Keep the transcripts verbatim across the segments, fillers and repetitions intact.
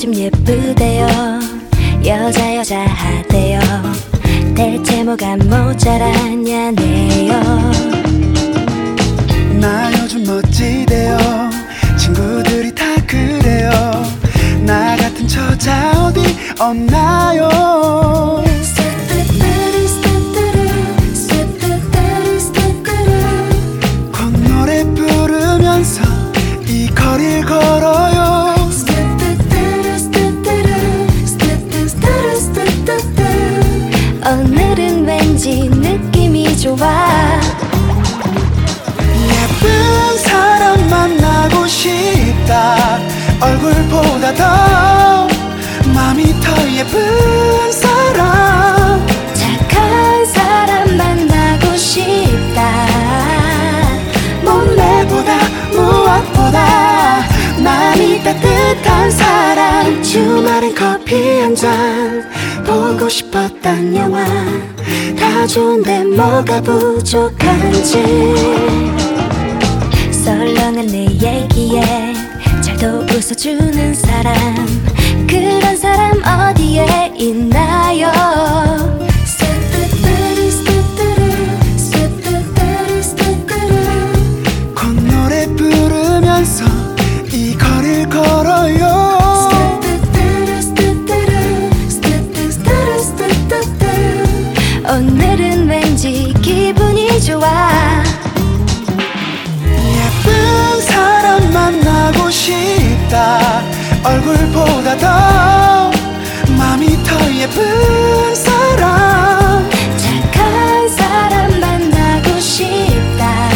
요즘 예쁘대요. 여자 여자 하대요. 대체 뭐가 모자랐냐네요. 나 요즘 멋지대요. 친구들이 다 그래요. 나 같은 처자 어디 없나요? 콧노래 부르면서 이 거리를 걸어요. 오늘은 왠지 느낌이 좋아. 예쁜 사람 만나고 싶다. 얼굴보다 더 마음이 더 예쁜 사람. 착한 사람 만나고 싶다. 몸매보다 무엇보다 마음이 따뜻한 사람. 주말엔 커피 한 잔 보고 싶었던 영화 다 좋은데 뭐가 부족한지. 썰렁한 내 얘기에 잘도 웃어주는 사람, 그런 사람 어디에 있나요? 콧노래 부르면서 이 거리를 걸어요. 오늘은 왠지 기분이 좋아. 예쁜 사람 만나고 싶다. 얼굴보다 더 마음이 더 예쁜 사람. 착한 사람 만나고 싶다.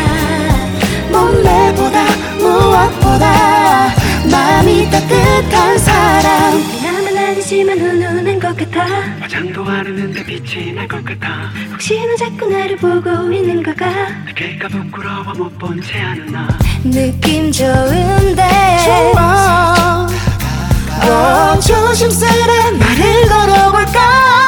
몸매보다 무엇보다 마음이 따뜻한 사람. 나만 아니지만 훈훈한 것 같아. 화장도 안 했는데 빛이 날 것 같아. 혹시나 자꾸 나를 보고 있는 걸까? 느낄까 부끄러워 못 본 채 하는 나. 느낌 좋은데 좋아. 어, 조심스레 말을 걸어볼까.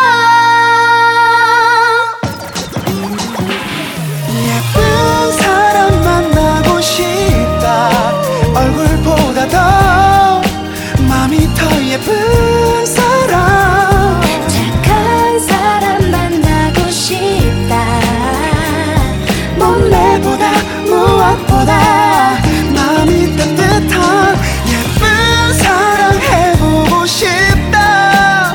예쁜 사람 만나고 싶다. 얼굴보다 더 마음이 더 예쁜 사람. 착한 사람 만나고 싶다. 몸매보다 무엇보다 마음이 따뜻한 예쁜 사랑 해보고 싶다.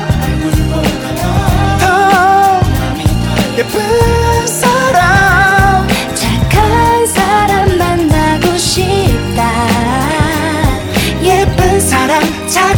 더 예쁜 사람. 착한 사람 만나고 싶다. 예쁜 사람 착한